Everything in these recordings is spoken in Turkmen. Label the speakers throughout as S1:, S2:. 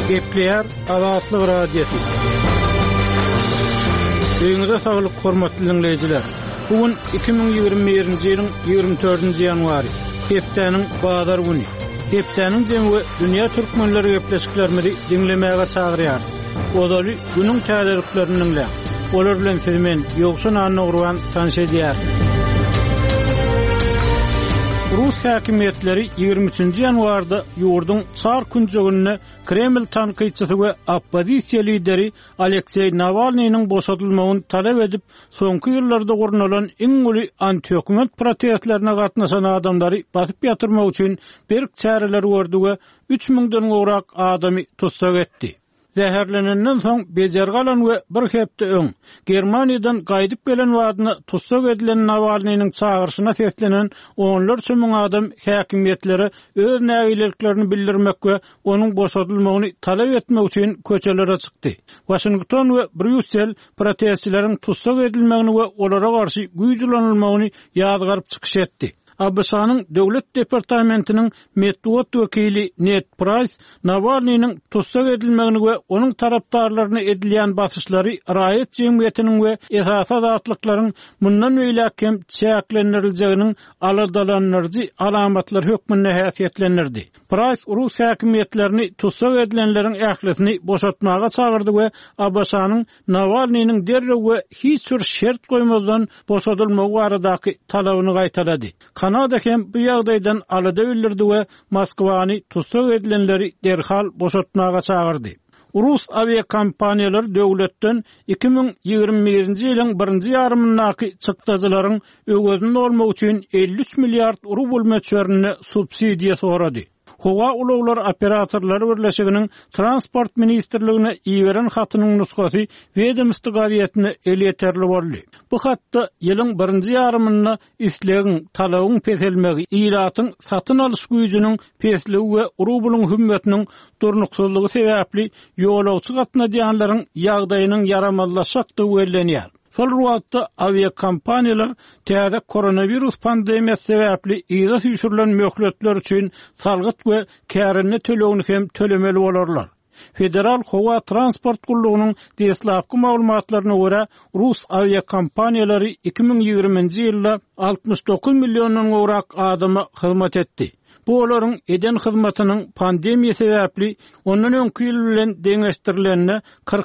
S1: Gepleyer Azatlyk Radiosu. Öňüňizde saglyk hormatly dinleyijiler. Bugün 2021-nji ýylyň 24-nji ýanwary. Hepdeniň bazar güni. Hepdeniň jemgy dünýä türkmenleri gepleşiklerini dinlemäge çagyrýar. Odaly günüň täzeliklerini dinleýär. Olar bilen filmen ýoksa anagruan tanşedýär. Rus häkimetleri 23-nji ýanwarda ýurdun çar künjegine Kreml tanqyçysy we oppozisiýa lideri Aleksey Navalnyň boşadylmagyny talap edip, soňky ýyllarda gurnulan iň uly anti-hökümet protestlerine gatnaşan adamlary basyp ýatyrmak üçin berk çäreler gördi we 3000-den gowrak adamy tutsak etdi. Zäherlenenden soň bejergalan we bir hepde öň Germaniýadan gaýdyp gelen wadyny tutsak edilen Navalnyň çağırşyna seslenen onlarça müň adam häkimetlere öz nägileliklerini bildirmek we onuň boşadylmagyny talap etmek üçin köçelere çykdy. Washington we Brüssel protestçileriň tutsak edilmegini we olara garşy güýjlenilmegini ýadgaryp çykyş etdi. ABŞ-nyň Döwlet Departamentiniň medeniýet wekili Ned Price Navalnyň tutsak edilmegini we onuň tarapdarlaryna edilýän basyşlary raýat jemgyýetiniň we esas azatlyklaryň mundan öýläkem çäklendirilýäginiň aladalanyrjy alamatlar hökmünde häsiýetlendirdi. Price Rus häkimetlerini tutsak edilenleriň ählisini boşatmaga çagyrdy we ABŞ-nyň Navalnyň derrew we hiç bir şert goýmazdan boşadylmagy baradaky talabyny gaýtalady. Kanada hem bu ýagdaýdan alada bildirdi we Moskwany tutsak edilenleri derhal boşatmaga çagyrdy. Rus aviakompaniýalary döwletden 2021-nji ýylyň 1-nji ýarymyndaky çykdyjylaryň öwgözünde bolmak üçin 53 milliard rubl meçberini subsidiýa sorady. Howa ulaglar operatorlary birleşiginiň transport ministrligine iýeren hatynyň nusgasy Wedemstwo gazetine elýeterli boldy. Bu hatda ýylyň 1-nji ýarymyna islegiň talabyň peselmegi, ýylatyň satyn alyş güýjüniň pesligi we rublyň hümmetiniň durnuksuzlygy sebäpli ýolagçy gatnaşanlaryň ýagdaýynyň yaramazlaşykdygy bellenýär. Sol ruwatda aviakompaniýalar täze koronavirus pandemiýasy sebäpli ýyla düşürilen möhletler üçin salgyt we kärini tölegini hem tölemeli bolarlar. Federal Howa Transport Gullugynyň deslapky maglumatlaryna görä, Rus aviakompaniýalary 2020-nji ýylda 69 milliondon gowrak adama hyzmat etdi. Bu olaryň eden hyzmatynyň pandemiýa sebäpli ondan öňki ýyl bilen deňeşdirilenine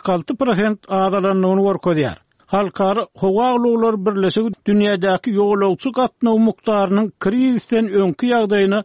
S1: 46% azalanyny görkezýär. Halkara Howa ulaglar birleşigi dünýädäki ýolagçy gatnaw mukdarynyň krizisten öňki ýagdaýyna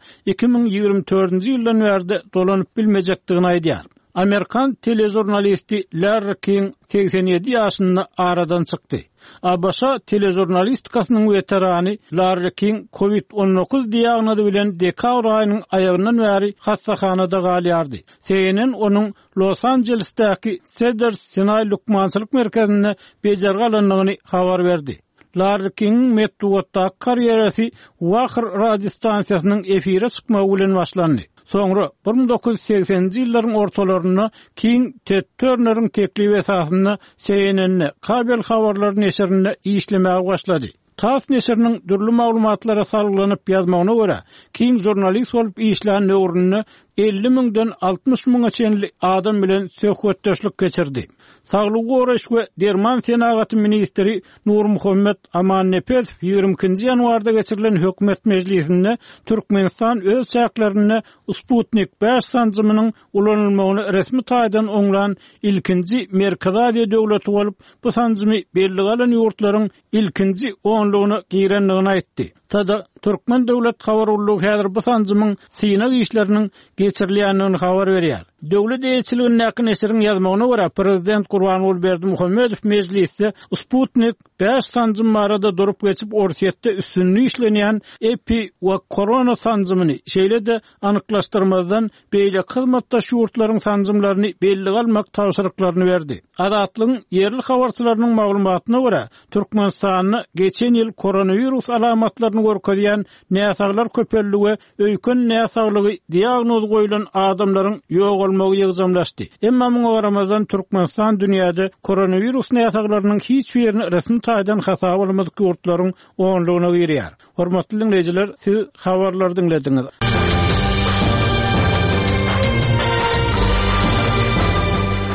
S1: 2024-nji ýyldan bäri dolanyp bilmejekdigini aýdýar. Amerikan telejurnalisti Larry King 87 ýaşynda aradan çykdy. ABŞ telejurnalistikasynyň weterany Larry King COVID-19 diagnozy bilen dekabr aýynyň aýagyndan bäri hastahanada galýardy. CNN onuň Los Angeles'däki Cedars-Sinai lukmançylyk merkezine bejergalanlygyny habar berdi. Larry King medeniýetde karýerasy Wahir radio stansiýasynyň efire çykmagy bilen başlandy. Soňra 1980-nji ýyllaryň ortalaryna King Ted Turner'ın teklif esasynda CNN kabel habarlar neşrinde işlemäge başlady. TASS neşriniň dürli maglumatlara salgylanyp ýazmagyna görä, King jurnalist bolup işlän öwrüne 50.000-den 60.000-a çenli adam bilen söhbetdeşlik geçirdi. Saglyk goraş we Derman Senagaty ministri Nur Muhammed Amannepet 22-nji ýanwarda geçirilen hökümet mejlisinde Türkmenistan öz çäklerini Sputnik 5 sanjymynyň ulanylmagyny resmi taýdan oňlan ilkinji Merkaziýa döwleti bolup, bu sanjymy belli galan ýurtlaryň ilkinji onlugyny girenligini aýtdy. Tada Türkmen döwlet habarullugy häzir bu sanjymyň synag işleriniň geçirilýändigini habar berýär. Döwlet elçiliginiň näşriniň ýazmagyna görä, prezident Gurbanuly Berdimuhammedow mejlisde Sputnik 5 sanjym arada durup geçip orsiýetde üstünlüğü işlenýän epi we korona sanjymyny şeýle-de anyklaşdyrmadan beýle hyzmatdaş ýurtlaryň sanjymlaryny belli galmak tawşyryklaryny berdi. Azatlygyň yerli habarçylarynyň maglumatyna görä, Türkmenistanyny geçen ýyl koronavirus alamatlaryny görkezýän näsaglar köpelli we öýkün näsaglygy diagnoz goýulan adamlaryň ýok bolmagy ýygzamlaşdy. Emma muňa garamazdan Türkmenistan dünýäde koronavirus näsaglarynyň hiç birini resmi taýdan hasap almadyk ýurtlaryň onlugyna girýär. Hormatly dinleyijiler, siz habarlary dinlediňiz.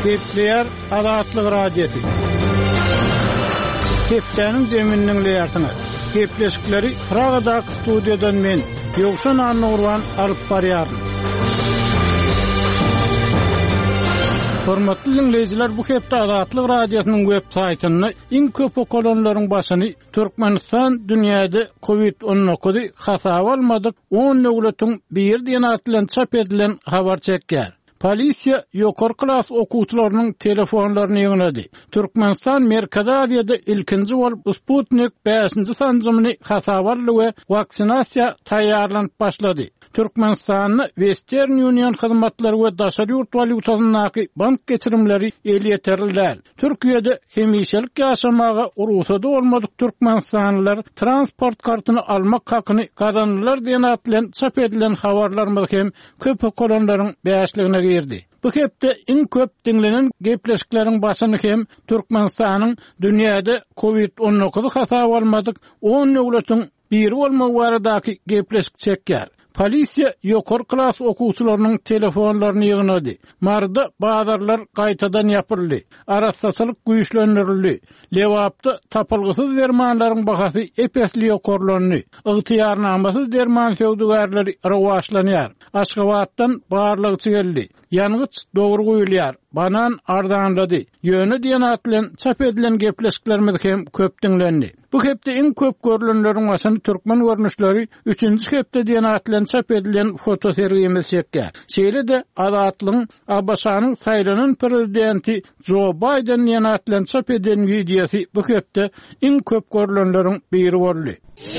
S1: Gepleyer Azatlyk Radiosu. Hepdeniň jeminiň leýartyny. Gepleşikleri Pragada studiýadan men Ýogşan Nurwan alyp barýarym. Hormatly dinleýijiler, bu hepde Azatlyk Radiosynyň web saýtyny iň köp okolonlaryň başyny Türkmenistan dünýäde COVID-19 hasaba almadyk 10 nöwletin bir diýen atlan çap edilen habar çekýär. Polisiýa ýokary klas okuwçylarynyň telefonlaryny ýöňledi. Türkmenistan Merkezi Aziýada ilkinji bolup Sputnik 5-nji sanjymyny hasaba aldy we vaksinasiýa taýýarlanyp başlady. Türkmenistanyň Western Union hyzmatlary we daşary ýurt valyutasyny bank geçirimleri elýeterilýär. Türkiýede hemişelik ýaşamaga urusada bolmadyk türkmenistanlylar transport kartyny almak hakyny kazandylar diýen atlan çap edilen habarlar hem köp okolonlaryň bäşligine girdi. Bu hepde iň köp dinlenen gepleşikleriň başyny hem Türkmenistanyň dünýäde COVID-19 hasaba almadyk 10 nöwletin biri bolmagy baradaky gepleşik çekýär. Polisiýa ýokary klas okuwçylarynyň telefonlaryny ýygnady. Marda bazarlar gaýtadan ýapyldy. Arasaçylyk güýçlendirildi. Lewapda tapylgysyz dermanlaryň bahasy epesli ýokarlandy. Ygtyýarnamasyz derman söwdügärleri rawaşlanýar. Aşgabatdan barlygy geldi. Ýanygyç dogry goýulýar. Banan ardanlady. Ýöne diýen atlan çap edilen gepleşiklerimiz hem köp dinlendi. Bu hepde iň köp görülenleriň başyny türkmen görnüşleri 3-nji hepde diýen atlan çap edilen foto sergimiz çekýär. Şeýle-de Azatlyň Abbasanyň saýlanan prezidenti Joe Biden diýen atlan çap edilen videosy bu hepde iň köp görülenleriň biri boldy.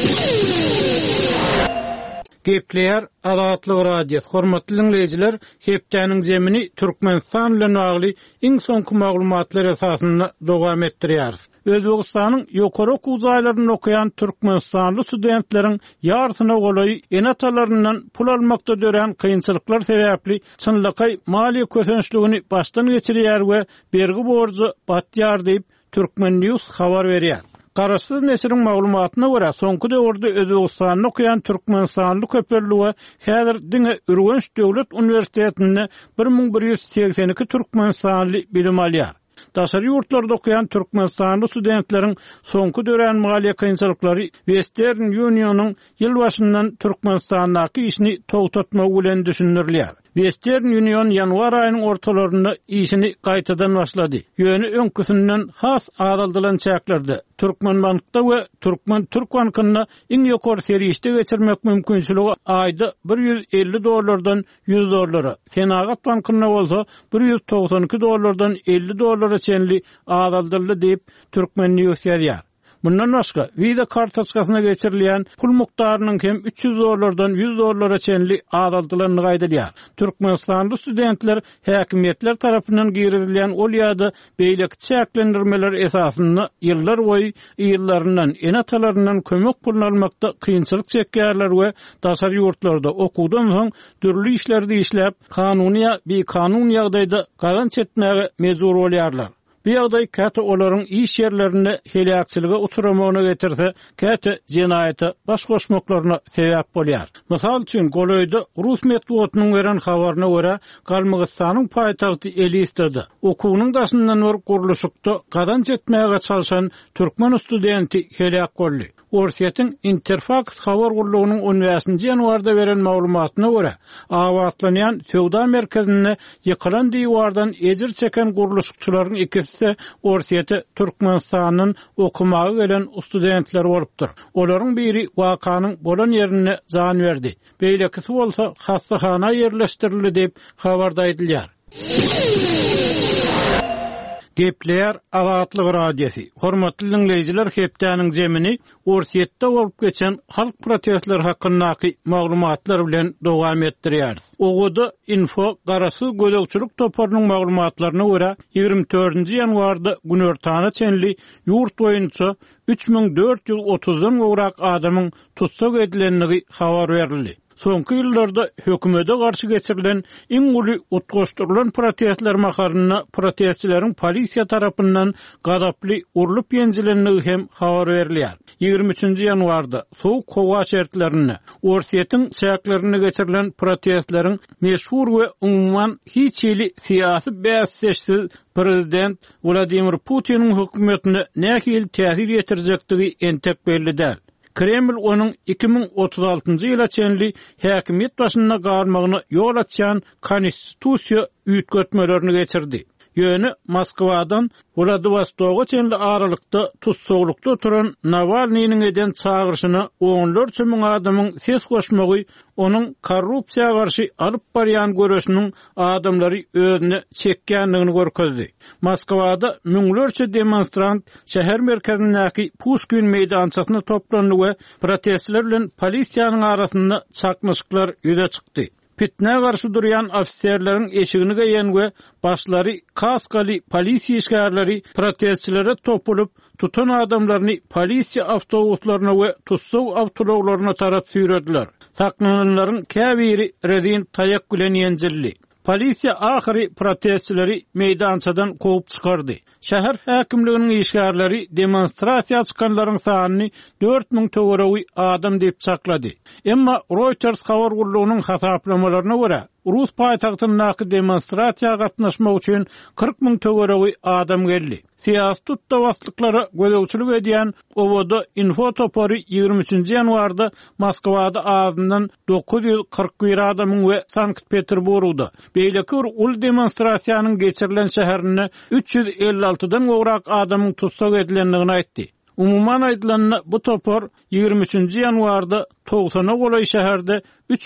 S1: Gepleyer Azatlyk Radiosu. Hormatly dinleýijiler, hepdeniň jemini Türkmenistan bilen bagly iň soňky maglumatlar esasynda dowam etdirýär. Özbegistanyň ýokary okuw jaýlaryny okuyan türkmenistanly studentleriň ýartyna golaý enatalaryndan pul almakda dören kynçylyklar sebäpli çynlyky maliýe kösençligini başdan geçirýär we bergi borjy batýar diýip Türkmen News habar berýär. Garaşsyz nesiriň maglumatyna görä, soňky döwürde Özbegistanyň okuyan türkmenistanly köpellige häzir diňe Ürgenç Döwlet Uniwersitetinde 1182 türkmenistanly bilim alýar. Daşary ýurtlarda okuyan türkmenistanly studentleriň soňky dören maliýe kynçylyklary Western Union'yň ýyl başyndan Türkmenistanyň işini togtatmak bilen düşünürilýär. Western Union ýanwar aýynyň ortalarynda işini gaýtadan başlady. Ýöne öňküsinden has azaldylan çäklerdi. Türkmen bankda we Türk bankyna iň ýokary serişde geçirmek mümkinçiligi aýda $150 $100. Senagat bankyna bolsa $192 $50 çenli azaldyldy diýip Türkmen News ýazýar. Bundan başga, viza kartoçkasyna geçirilýän pul mukdarynyň hem $300 $100 çenli azaldylyny gaýdalýar. Türkmenistanly studentler häkimetler tarapyndan girilýän ol ýa-da beýleki çäklendirmeler esasynda ýyllar boýy ýyllaryndan enatalaryndan kömek pulunu almakda kynçylyk çekýärler we daşary ýurtlarda okuwdan soň türlü işlerde işläp, kanun ýagdaýda gazanç etmäge mejbur bolýarlar. Bu ýagdaý käte olaryň iş ýerlerinde helakçylyga uçuramagyna getirse, käte jenaýata baş goşmaklaryna sebäp bolýar. Mysal üçin, Goloýda Rus medeniýetiniň beren habaryna görä, Galmygystanyň paýtagty Elistede okuwynyň daşyndan bir guruluşykda gazanç etmäge çalışan türkmen studenti helak boldy. Orsiýetiň Interfax habar gurulugynyň 10-nji ýanwarda beren maglumatyna görä, awatlanýan Söwda merkezine ýykylan diýwardan ejir çeken guruluşçylaryň ikisi Orsiýete Türkmenistanyň okumagy gelen studentler bolupdyr. Olaryň biri wakanyň bolan ýerine jan berdi. Beýlekisi bolsa hastahana ýerleşdirildi diýip habarda edilýär. Gepleyer Azatlyk Radiosu. Hormatly dinleýijiler, hepdeniň jemini Orsiýetde bolup geçen halk protestleri hakyndaky maglumatlar bilen dowam etdirýär. Oguda info garaşsyz gözegçilik toparynyň maglumatlaryna görä 24-nji ýanwarda günortana çenli ýurt boýunça 3430-dan gowrak adamyň tutsak edilenligi habar berildi. Soňky ýyllarda hökümete garşy geçirilen iň uly utgoşdurylan protestler makaryna protestçileriň polisiýa tarapyndan gadaply urulup ýenjilenligi hem habar berilýär. 23 ýanwarda soğuk hova şertlerini, Orsiýetiň şäherlerine geçirilen protestleriň meşhur we umumyň hiç ýyly syýasy bäsleşsiz Prezident Vladimir Putin'in hökümetine nähil täsir ýetirjekdigi entek belli däl. Kreml onun 2036-njy ýyla çenli häkimet başyna garmagyny ýol açýan konstitusiýa üýtgetmelerini geçirdi. Ýöne Moskwadan Vladivostoga çenli aralykda tutsaglykda oturan Navalnyň eden çağırşyna onlarça müň adamyň ses goşmagy onun korrupsiýa garşy alyp barýan göreşiniň adamlary özüne çekýänligini görkezdi. Moskwada müňlerçe demonstrant şäher merkezindäki Pushkin meýdançasyna toplandy we protestçiler bilen polisiýanyň arasynda çakmyşyklar ýüze çykdy. Pitne garşy durýan ofisiýerleriň eşigini geýen we başlary kaskaly polisiýa işgärleri protestçilere topulup tutan adamlaryny polisiýa awtobuslaryna we tutsag awtologlaryna tarap süýrediler. Saklananlaryň käbiri redin taýak bilen ýenjildi. Polisiýa ahyry protestçileri meýdançadan kovup çykardy. Şäher häkimliginiň işgärleri demonstrasiýa çykanlaryň sanyny 4000 töwerewi adam diýip çaklady. Emma Reuters habar gurulugynyň hasaplamalarına görä Rus paýtagtyndaky demonstrasiýa gatnaşmak üçin 40.000 töwerewi adam geldi. Siýasy tutdawastlyklary gözegçilik edýän Ovoda Info topory 23-nji ýanwarda Moskwada azyndan 941 adamyň we Sankt-Peterburgda beýleki bir ul demonstrasiýanyň geçirilen şäherine 356-dan gowrak adamyň tutsak edilenligini aýtdy. Umuman aýdylanyna bu topor 23-nji ýanwarda 90-a golay şäherde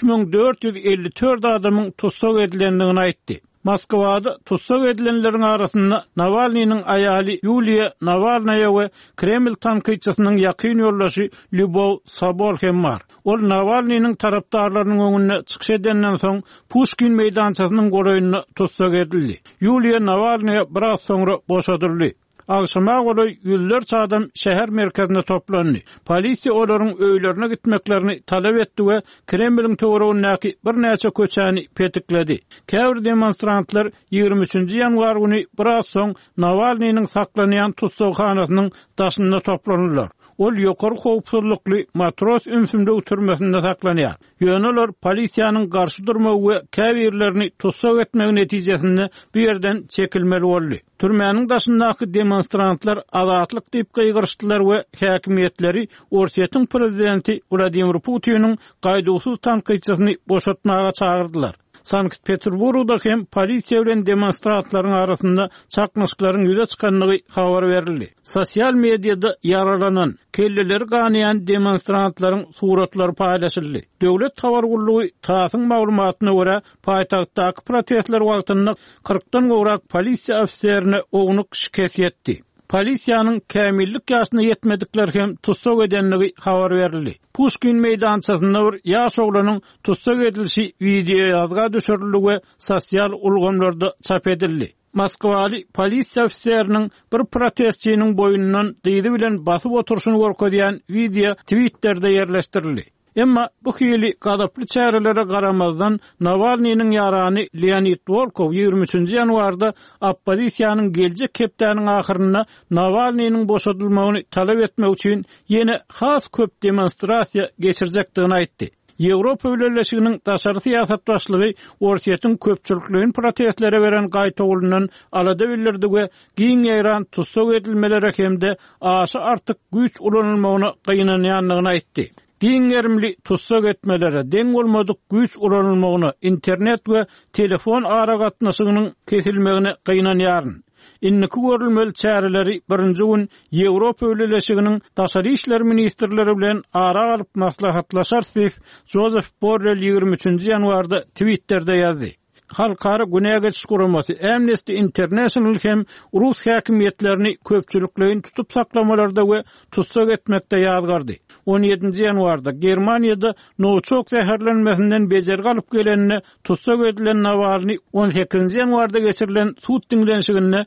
S1: 3454 adamyň tutsak edilenligini aýtdy. Moskwada tutsak edilenleriň arasynda Navalnyň aýaly Yulia Navalnaya we Kreml tankyçysynyň ýakyn ýoldaşy Lyubov Sabol hem bar. Ol Navalnyň tarapdarlarynyň öňüne çykyş edenden soň Pushkin meýdançasynyň goraýyna tutsak edildi. Yulia Navalnaya biraz soňra boşadyldy. Agşama goly ýüllerçe adam şäher merkezine toplandy. Polisiýa olaryň öýlerine gitmeklerini talap etdi we Kremliň töweregindäki bir näçe köçäni petikledi. Käbir demonstrantlar 23-nji ýanwar güni biraz soň Navalnyň saklanýan tutsakxanasynyň daşynda toplandylar. Ol ýokary howpsuzlykly matros ümsümde türmesinde saklanýar. Ýöneler polisiýanyň garşy durmagy we käbirlerini tutsak etmegi netijesinde bu ýerden çekilmeli boldy. Türmäniň daşyndaky demonstrantlar azatlyk diýip gygyrşdylar we häkimetleri Orsiýetiň prezidenti Vladimir Putin'in gaýdysyz tankyçysyny boşatmaga çağırdylar. Sankt-Peterburgda hem polisiýa bilen demonstrantlaryň arasynda çakmyşyklaryň ýüze çykanlygy habar berildi. Sosial mediada yaralanan, kelleleri ganyýan demonstrantlaryň suratlary paýlaşyldy. Döwlet habar gurulugy taýyň maglumatyna görä paýtagtdaky protestler wagtynda 40-dan gowrak polisiýa ofisiýerine ognuk şikayet etdi. Polisiýanyň kämillik ýaşyna ýetmedikler hem tutsak edenligi habar berildi. Pushkin meýdançasynda bir ýaş oglanyň tutsak edilişi video ýazga düşürildi we sosial ulgamlarda çap edildi. Moskwaly polisiýa ofisiýeriniň bir protestçiniň boýundan dyýdy bilen basyp oturşyny görkezýän video Twitter'de ýerleşdirildi. Emma bu hili gadaply çärelere garamazdan Navalnyň ýarany Leonid Volkov 23-nji ýanwarda oppozisiýanyň geljek kepdäniň ahyryna Navalnyň boşadylmagyny talap etmek üçin ýene has köp demonstrasiýa geçirjekdigini aýtdy. Ýewropa Birleşiginiň daşary syýasat başlygy Orsiýetiň köpçülikligiň protestlere beren gaýtagulundan alada bildirdi we giň ýaran tutsak edilmelere hemde aşy artyk güç ulanylmagyna gynanýanlygyny aýtdy. Giňerimli tutsak etmelere deň bolmadyk güç ulanylmagyna internet we telefon aragatnaşygynyň kesilmegine gynanýaryn. Inniki görülmeli çäreleri birinji gün Ýewropa Birleşiginiň daşary işler ministrleri bilen ara alyp maslahatlaşar Joseph Borrell 23-nji ýanwarda Twitter'de ýazdy. Halkara Güney Geçiş Guramasy Amnesty International hem Rus häkimetlerini köpçülikligiň tutup saklamalarda we tutsak etmekde ýazgardy. 17-nji ýanwarda Germaniýada noçok zäherlenmesinden bejer galyp gelenine tutsak edilen Navalny 18-nji ýanwarda geçirilen sud diňlenşigine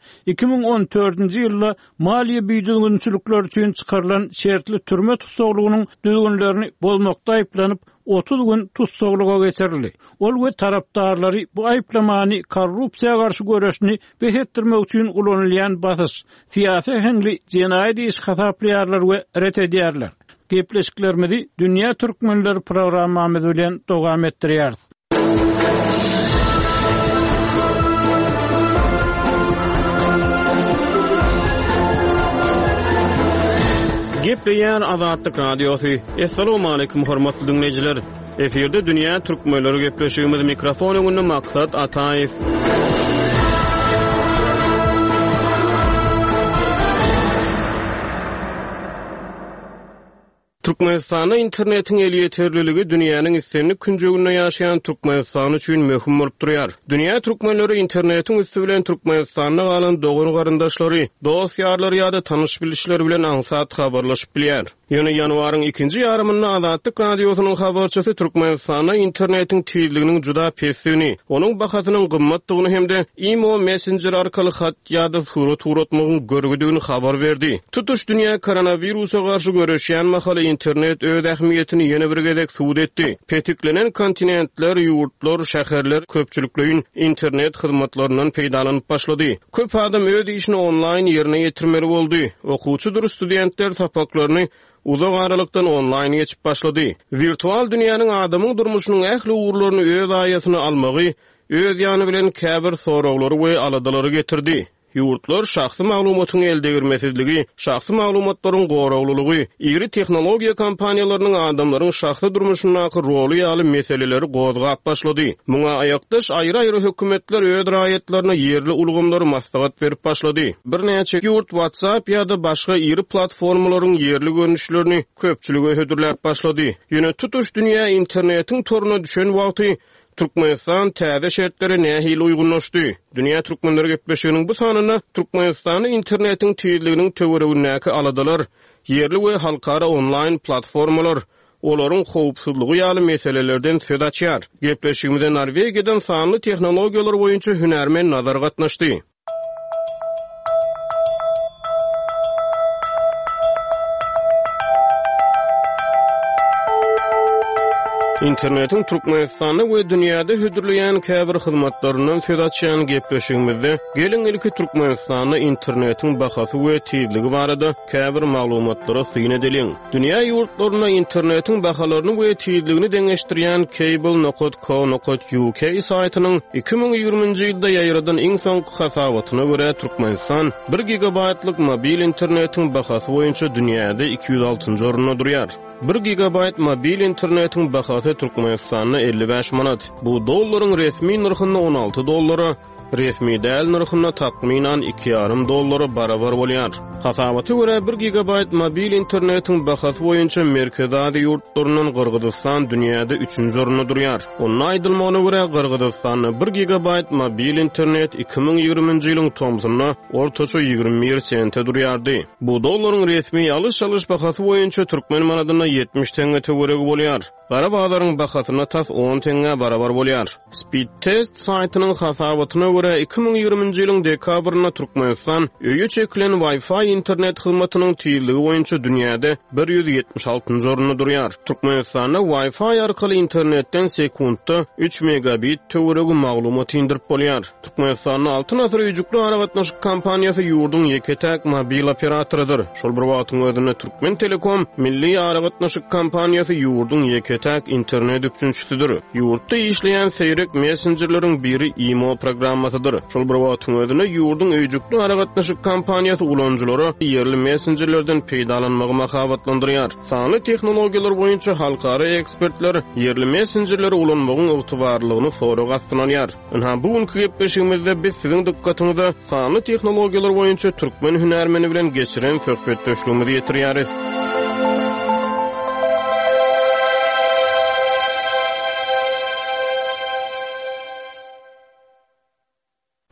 S1: 2014-nji ýylda maliýe büýdürgünçilikler üçin çykarylan şertli türme tutsaklygynyň düzgünlerini bozmakda aýplanyp 30 gün tutsogluğa geçirildi. Ol we tarapdarlary bu aýplamany korrupsiýa garşy görüşni behetdirmek üçin ulanylýan basys, fiýasy hengli jenaýat iş hasaplaýarlar we ret edýärler. Gepleşiklerimizi Dünya Türkmenleri programmamyz bilen dowam etdirýär. Gepleýär Azadlyk Radiosu. Assalamu alaykum hormatly dinleýijiler. Eferde Dünya Türkmenleri gepleşigimiz mikrofon öňünde Maksat Ataýew. Türkmenistanda internetiň eli ýeterliligi dünýäniň islenli künjeginde ýaşaýan Türkmenistan üçin möhüm bolup durýar. Dünýä türkmenleri internetiň üstü bilen Türkmenistanda galan dogry garyndaşlary, dost ýarlary ýa-da tanyş bilişleri bilen aňsat habarlaşyp bilýär. Ýöne ýanwaryň 2-nji ýarymynda Azadlyk Radiosynyň habarçysy Türkmenistanda internetiň tezliginiň juda pesini, onuň bahasynyň gymmatlygyny hemde imo messenger arkaly hat ýa-da surat uratmagyň görgüdigini habar berdi. Tutuş dünýä koronawirusa garşy görüşýän mahaly internet öz ähmiýetini ýene bir gezek suwd etdi. Petiklenen kontinentler, ýurtlar, şäherler köpçülikleýin internet hyzmatlarynyň peýdalanyp başlady. Köp adam öz işini online ýerine ýetirmeli boldy. Okuwçydyr, studentler sapaklaryny uzak aralykdan online geçip başlady. Virtual dünýäniň adamyň durmuşynyň ähli uğurlaryny öz aýasyna almagy, öz ýany bilen käbir soraglary we aladalary getirdi. Ýurtlar şahsy maglumatyň elde girmesizligi, şahsy maglumatlaryň gorawlylygy, iri tehnologiýa kompaniýalarynyň adamlaryň şahsy durmuşynaky roly ýaly meseleleri gozgap başlady. Muňa aýakdaş aýry-aýry hökümetler öz raýatlaryna ýerli ulgamlary maslahat berip başlady. Bir näçe ýurt WhatsApp ýa-da başga iri platformalaryň ýerli görnüşlerini köpçüligi hödürläp başlady. Ýöne tutuş dünýä internetiň toruna düşen wagty Türkmenistan täze şertlere nähili uygunlaşdy. Dünya Türkmenleri gepleşiginiň bu sanyna Türkmenistany internetiň tezliginiň töweregindäki aladalar, ýerli we halkara online platformalar, olaryň howpsuzlygy ýaly meselelerden söz açýar. Gepleşigimizde Norwegiýadan sanly tehnologiýalar boýunça hünärmen nazar gatnaşdy. Internetin Türkmenistany we dünýäde hödürleýän käbir hyzmatlaryndan söz açýan gepleşigimizde gelin ilki Türkmenistany internetiň bahasy we tezligi barada käbir maglumatlara syň edilen. Dünýä ýurtlaryna internetiň bahalaryny we tezligini deňeşdirýän cable.co.uk saýtynyň 2020-nji ýylda ýaýradan iň soňky hasabatyna görä Türkmenistan 1 gigabaytlyk mobil internetiň bahasy boýunça dünýäde 206-njy orunda durýar. 1 gigabayt mobil internetiň bahasy Türkmenistanda 55 manat. Bu dollaryň resmi narhyna 16 dollara, resmi däl narhyna takminan 2,5 dollara barabar bolýar. Hasabaty görä 1 gigabayt mobil internetiň bahasy boýunça Merkezi Aziýa ýurtlarynyň Gırgızstan dünýäde 3-nji orunda durýar. Onuň aýdylmagyna görä Gırgızstanda 1 gigabayt mobil internet 2020-nji ýylyň tomsyna ortaça 21 sente durýardy. Bu dollaryň resmi alış bahasy boýunça türkmen manadyna 70 tenge töweregi bolýar. Gara bazaryň bahasyna tas 10 tenge barabar bolýar. Speed Test saýtynyň hasabatyna görä 2020-nji ýylyň dekabryna Türkmenistan öýe çekilen Wi-Fi internet hyzmatynyň tezligi boýunça dünýäde 176-njy orunda durýar. Türkmenistanda Wi-Fi arkaly internetden sekundda 3 megabit töweregi maglumat indirip bolýar. Türkmenistanyň Altyn Asr üýjükli aragatnaşyk kompaniýasy ýurdun ýeketäk mobil operatorydyr. Şol bir wagtyň özünde Türkmen Telekom milli aragatnaşyk kompaniýasy ýurdun ýeketäk internet üçinçisidir. Ýurtda işleýän seýrek messengerleriň biri imo programmasydyr. Şol bir wagtyň özünde ýurdun öýjükli aragatnaşyk kompaniýasy ulanjylary ýerli messengerlerden peýdalanmagy mahabatlandyrýar. Sanly tehnologiýalar boýunça halkara ekspertler ýerli messengerleri ulanmagyň ygtybarlygyny soragy astyna alýar. Bu günkü gepleşigimizde biz siziň dikkatyňyzy sanly tehnologiýalar boýunça türkmen hünärmeni bilen geçiren söhbetdeşligimizi ýetirýäris.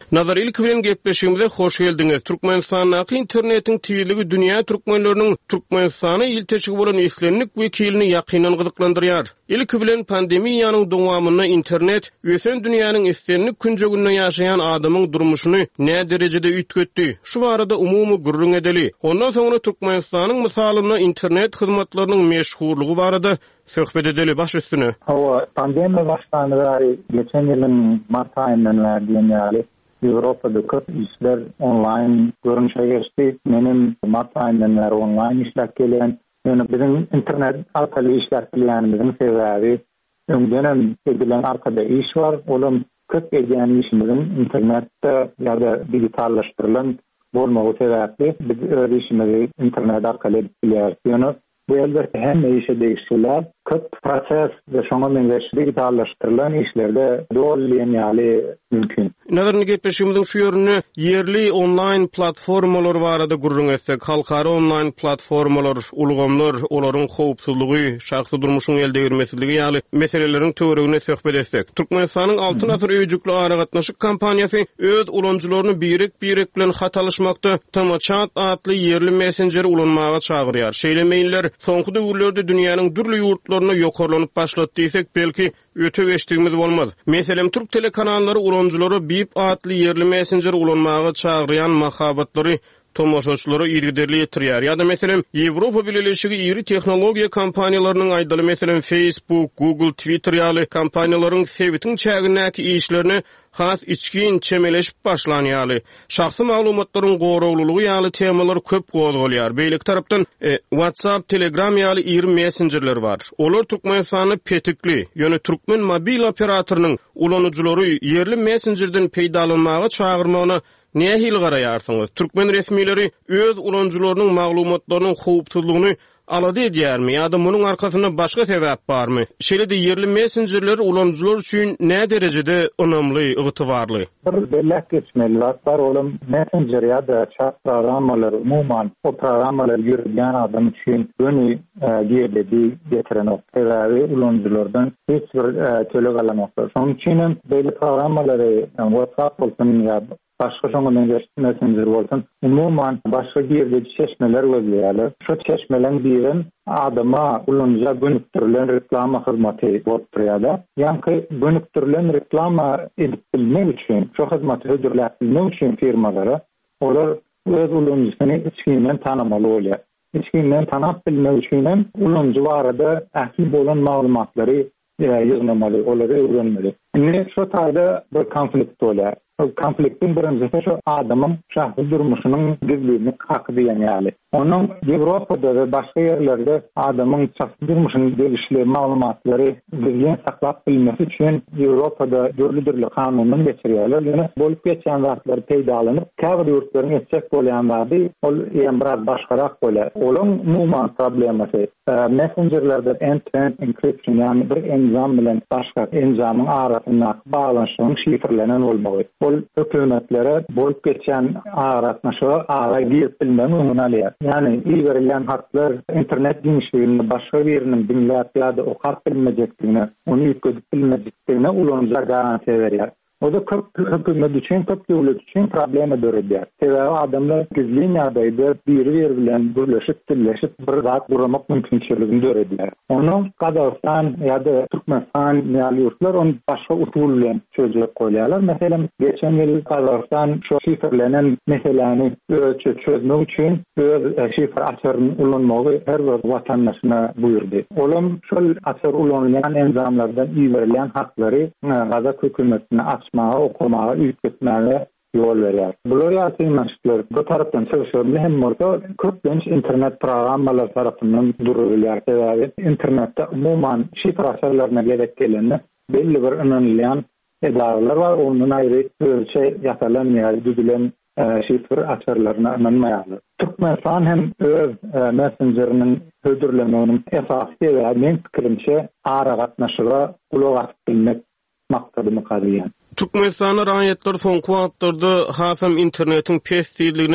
S2: Nazar ilk bilen gepleşigimize hoş geldiňiz. Türkmenistanyň internetin tiýiligi dünýä türkmenleriniň Türkmenistana ilteşigi bolan islenlik wekilini ýakynan gyzyklandyrýar. Ilk bilen pandemiýanyň dowamyna internet ösen dünýäniň islenlik künjeginde ýaşaýan adamyň durmuşyny nä derejede üýtgetdi. Şu barada umumy gurrun edeli. Ondan soňra Türkmenistanyň misalyna internet hyzmatlarynyň meşhurlygy barada söhbet edeli baş üstüne.
S3: Hawa pandemiýa başlanýary geçen ýylyň mart aýyndan bäri Avrupa'da köp işler online görünüşe geçti. Benim mart aýyndan bäri online işler gelen. Yani bizim internet arkaly işler bilenimizin sebebi öňden edilen arkada iş var. Olam köp edýän işimizin internetde ýa-da digitallaşdyrylan bolmagy sebäpli biz öz işimizi internet arkaly bilýärmiz. Bu elbette hem işe değiştiler. Köp proses ve şoňa meňzeşdi digitallaşdyrylan işlerde doğrulyň ýaly mümkin.
S2: Nazarny gepleşigimiziň şu ýörüne yerli online platformalar barada gurrun etsek, halkara online platformalar, ulgamlar, olaryň howpsuzlygy, şahsy durmuşyň elde ýürmesiligi ýaly meseleleriň töweregine söhbet etsek. Türkmenistanyň altyn asr öýjükli aragatnaşyk kampanýasy öz ulanjylaryny birek bilen hatalaşmakda Tamaçat adly yerli messenjeri ulanmaga çagyrýar. Şeýlemeýinler soňky döwürlerde dünýäniň dürli ýurtlaryna ýokarlanyp başlady diýsek belki öte geçdigimiz bolmaz. Meselem Türk telekanallary ulanjylary BIP adly yerli messenjeri ulanmaga çagyrýan mahabatlary tomoşaçylara ýergederli ýetirýär. Ýa-da meselem Ýewropa Birleşigi ýeri tehnologiýa kompaniýalarynyň aýdaly meselem Facebook, Google, Twitter ýaly kompaniýalaryň sebitiň çägindäki işlerini has içkin çemeleşip başlanýaly. Şahsy maglumatlaryň goraglylygy ýaly temalar köp gozgalýar. Beýlik tarapdan WhatsApp, Telegram ýaly ýeri messenjerler bar. Olar Türkmenistanyň petikli, ýöne Türkmen mobil operatorynyň ulanjylary yerli messenjerden peýdalanmaga çagyrmagyna näme hil garaýarsyňyz? Türkmen resmiýetleri öz ulanjylarynyň maglumatlarynyň howpsuzlygyny alady edýärmi ýa-da munyň arkasyna başga sebäp barmy? Şeýle-de yerli messenjerler ulanjylar üçin näme derejede önämli, ygtybarly?
S3: Belläk geçmeli var olam messenger ýa-da chat programmalary umumyň o programmalar ýürüdýän adam üçin öňe giýerli getiren oktawy ulanjylardan hiç bir tölek alamakda. Şonuň üçin beýle programmalary WhatsApp bolsun ýa-da başga şoňa messenger bolsun umumyň başga ýerde çeşmeler gözleýärler. Şu çeşmeleň birin adama ulanjylar bönüktirilen reklama hyzmaty bolup durýar. Ýani bönüktirilen reklama edip bilmek üçin, şu hyzmaty ödürläpmek üçin firmalara olar öz ulanjysyny içkinden tanamaly bolýar. İçkinden tanap bilmek üçin ulanjy barada ähli bolan maglumatlary ýygnamaly, olary öwrenmeli. Indi şu taýda bir konflikt bolýar. Konfliktin birincisi şu adamın şahsy durmuşynyň gizliliğini hakdyýan ýaly. Onuň Ýewropada we başga ýerlerde adamyň şahsy durmuşynyň gelişli maglumatlary gizli saklap bilmesi üçin Ýewropada dörli kanunyny geçirýärler. Ýöne bolup geçen wagtlar peýdalanyp, käbir ýurtlaryň etjek bolýan wagty ol ýa biraz başgarak bolýar. Olaň umumyň problemasy messengerlerde end-to-end encryption ýani bir enzam bilen başga enzamyň arasyna baglanşygyň şifrelenen bolmagy. Hökümetlere bolup geçen aratnaşyga ara girip bilmem öňüne. Yani iyi verilen haklar internet genişliğini başka birinin dinleyip ya da okap bilmeyecekliğine, onu yükledip bilmeyecekliğine ulanjylar garanti veriyor. O da köpümet üçün, köp devlet üçün probleme dörediyor. Sebebi adamlar gizliğin ýagdaýda biri bilen birleşip, bir zat kuramak mümkinçiligini dörediyor. Onu Kazakistan ýa-da Türkmenistan ýaly ýurtlar onu başga usul bilen çözüp goýýarlar. Mesela geçen ýyl Kazakistan şu şifrelenen meseleni çözmek üçin öz şifre açaryny ulanmagy her bir watandaşyna buyurdy. Olam şol açar ulanýan enzamlardan iýerilen haklary Kazak hökümetine açmağa, okumağa, üýtgetmäge ýol berýär. Bular ýaşaýanlar bu tarapdan çygyşyp hem orada köp genç internet programmalar tarapyndan durulýar. İnternetde umumyň şifre açarlaryna gerek gelende belli bir önlenýän edaralar var. Onun ayrı ölçe ýasalanýar, düzülen şifre açarlaryna önlenmeýär. Türkmenistan hem öz messengerinin ödürlemeğinin esasy we men pikirimçe ara gatnaşyga ulak atyp bilmek maksadyny gaýýan.
S2: Türkmenistanyň raýatlar soňky wagtlarda hasam internetin pesdiýetligine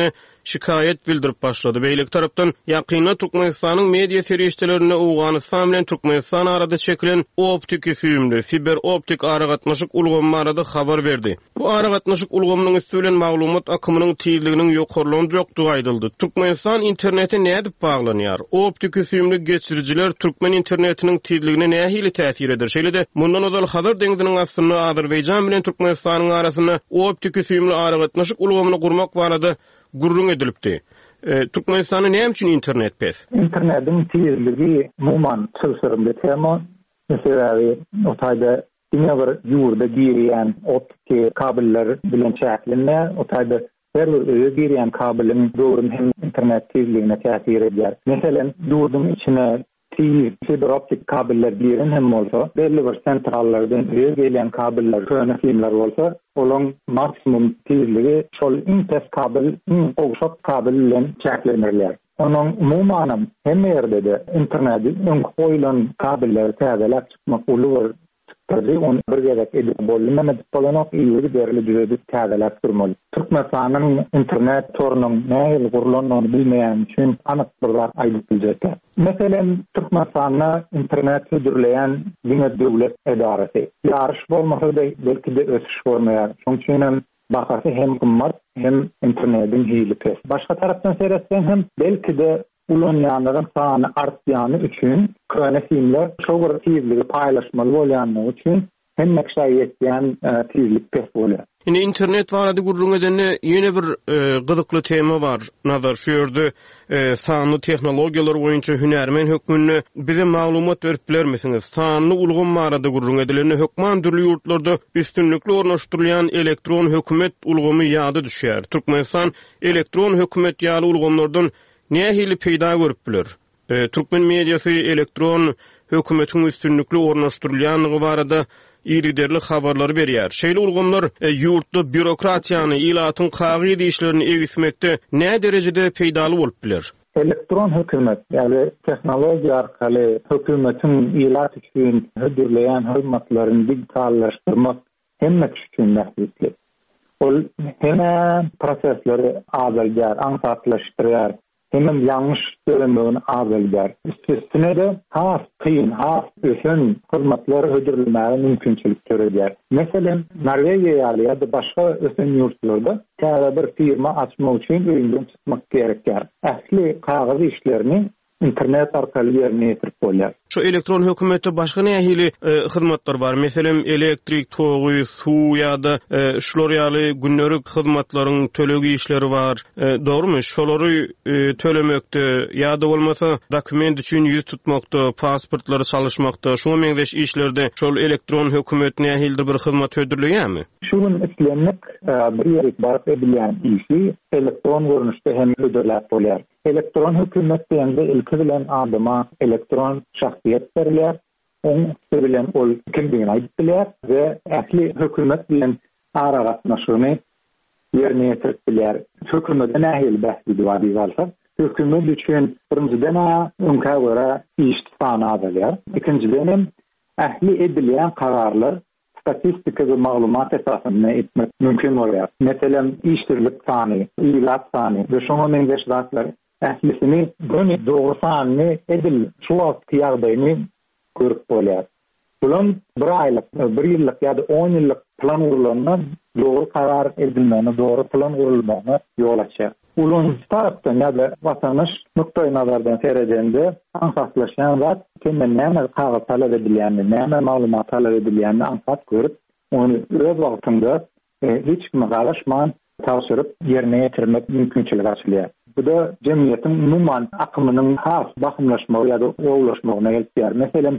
S2: şikayet bildirip başladı. Beýlik tarapdan ýakyna Türkmenistanyň media serişdelerine Awganistan bilen Türkmenistan arada çekilen optik üsümli fiber optik aragatnaşyk ulgamy arada habar berdi. Bu aragatnaşyk ulgamynyň üstülen maglumat akymynyň tiýizliginiň ýokarlany jokdugy aýdyldy. Türkmenistan interneti nädip baglanýar? Optik üsümli geçirijiler Türkmen internetiniň tiýizligine nähili täsir eder? Şeýle-de mundan ozal Hazar deňiziniň astyny Azerbaýjan bilen Türkmenistanyň arasyna optik üsümli aragatnaşyk ulgamyny gurmak barada gurrun edilipdi. Türkmenistanyň näme üçin internet pes?
S3: İnternetin tiýizligi muman sylsyrymly tema. Mesela o taýda dünýä bir ýurda girýän optik kabeller bilen çäklenme, o taýda her bir öýe girýän kabelin döwrün hem internet tiýizligine täsir edýär. Meselem ýurdun içine fiber optik kabeller giren hem bolsa, belli bir sentrallardan öýe gelýän kabeller, köne filmler bolsa, olaň maksimum tiýizligi şol intes kabel, ogşap kabel bilen çäklenirler. Onun umumanam hem ýerde internetin koýulan kabelleri täzelep çykmak uly tabii on bir gerek edip bolmamak bolanyp ýygy berli düzedip täzelep durmaly. Türkmenistanyň internet torunyň näme gurulanyny bilmeýän üçin anyk bir zat aýdyp bilýär. Meselem Türkmenistanda internet südürleýän ýene döwlet edarasy. Ýarış bolmasa da belki de ösüş bolmaýar. Şoň üçin bahasy hem gymmat hem internetin hiýlipes. Başga tarapdan seretsen hem belki de ulanýanlaryň sany artýany üçin köne filmler şol bir tiýizligi paýlaşmaly bolýany üçin hem meşaýetýän tiýizlik pes bolýar.
S2: Indi internet barada gurrun edenne ýene bir gyzykly tema bar. Nazar şu ýerde sanly tehnologiýalar boýunça hünärmen hökmünde bize maglumat berip bilermisiňiz? Sanly ulgam barada gurrun edilen hökman türlü ýurtlarda üstünlikli ornaşdyrylýan elektron hökümet ulgamy ýady düşýär. Türkmenistan elektron hökümet ýaly ulgamlardan nähili peýda görüp biler? Türkmen mediasy elektron hökümetiň üstünlikli ornaşdyrylýanlygy barada ýerli habarlary berýär. Şeýle ulgamlar ýurtda bürokratiýany, ilatyň kagy işlerini egismekde nä derejede peýdaly bolup biler?
S3: Elektron hökümet, ýani tehnologiýa arkaly hökümetiň ilat üçin hödürleýän hizmetlerini digitallaşdyrmak hemme üçin mähsûsli. Ol hemme prosesleri azalýar, aňsatlaşdyrýar. Hemen ýangyş dörenmegini azalýar. Üstüne de has kıyın, has ösen hizmetlere hödürülmäge mümkinçilik görýär. Meselem Norwegiýa ýa-da başga ösen ýurtlarda täze bir firma açmak üçin öýünden çykmak gerekýär. Äsli kagazy işlerini internet arkaly ýerine ýetirip bolýar.
S2: Şu elektron hökümette başga nähili hyzmatlar bar. Meselem elektrik, togy, suw ýa-da şular ýaly günnerik hyzmatlaryň tölegi işleri bar. Dogrymy? Şolary tölemekde ýa-da bolmasa dokument üçin ýüz tutmakda, pasportlary çalışmakda, şoňa meňzeş işlerde şol elektron hökümet nähildir bir hyzmat hödürleýärmi?
S3: Şunun islenmek bir ýerlik barp edilýän işi elektron görnüşde hem hödürläp bolýar. Elektron hökümet diýende ilki bilen adama elektron şahsiýet berilýär. Oň bilen ol kimdigini aýdypdylar we äsli hökümet bilen aragatnaşyny ýerine ýetirip bilýär. Hökümet nähili bähsidi bar diýilse, hökümet üçin birinjiden öňkä görä iş sany azalýar. Ikinciden hem ähli edilýän kararlar statistika we maglumat esasyna etmek mümkin bolýar. Meselem iştirlik sany, ilat sany we şoňa meňzeş zatlar ählisini göni dogry sany edil şu wagt ýagdaýyny görüp bolýar. Bulan bir aýlyk, bir ýyllyk ýa-da 10 ýyllyk plan urulanma dogry karar edilmeni, dogry plan urulmagyna ýol açýar. Ulan tarapdan ýa-da watandaş nukdaý nazardan seredende ansatlaşan zat kimden näme kagaz talap edilýänini, näme maglumat talap edilýänini ansat görüp, onu öz wagtynda hiç kime garaşman taşyryp ýerine ýetirmek mümkinçiligi açylýar. Bu da cemiyetiň umuman akymynyň has bakymlaşmagy ýa-da oglaşmagyna gelýär. Meselem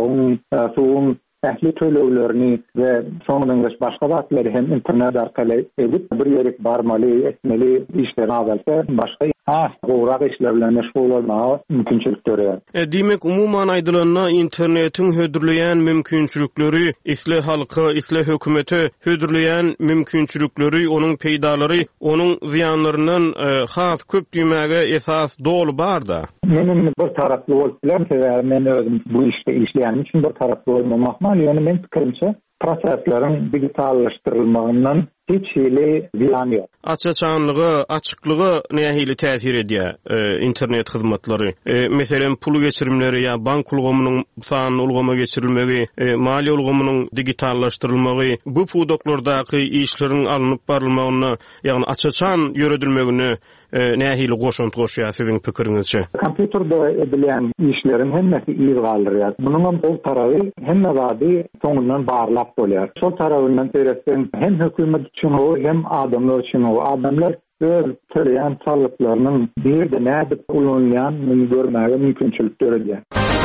S3: suwun ähli töleglerini we soňdan başga zatlary hem internet arkaly edip bir ýerek barmaly, etmeli işleri azalsa başga gowrak işler bilen meşgul bolmagy mümkinçilik görýär.
S2: Diýmek umuman aýdylanyna internetiň hödürleýän mümkinçilikleri, isle halka, isle hökümete hödürleýän mümkinçilikleri, onuň peýdalary, onuň ziýanlaryndan has köp diýmäge esas dolu barda.
S3: Menin bir taraply bolup bilen, men özüm bu işte işleýän üçin bir taraply bolmamak, ýöne men pikirimçe proseslerin digitallaşdyrylmagynyň hiç hili ziyan yok.
S2: Açıçanlığı, açıklığı nähili täsir edýär internet hyzmatlary. Meselen pul geçirimleri ya bank ulgamynyň sanyny ulgama geçirilmegi, maliýe ulgamynyň digitallaşdyrylmagy, bu pudoklardaky işleriň alınıp barylmagyny, ýagny açıçan ýöredilmegini nähili goşunt goşýar siziň pikiriňizçe?
S3: Kompýuterda edilen işlerin hemmesi iyi galdyrýar. Munyň ol tarapy hemme wagty soňundan barlap bolýar. Şol tarapyndan seýretsen hem hökümet üçin hem adamlar üçin adamlar öz töreýän çallyklarynyň bir-de näde ulanýanyny görmäge mümkinçilik görýär.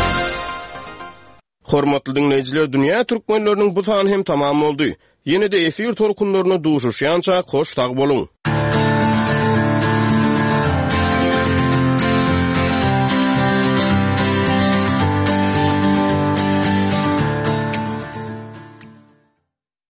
S2: Hormatly dinleýijiler, dünýä türkmenläriniň bu sany hem tamam boldy. Ýene-de efir torkunlaryna duşuşýança hoş tag boluň.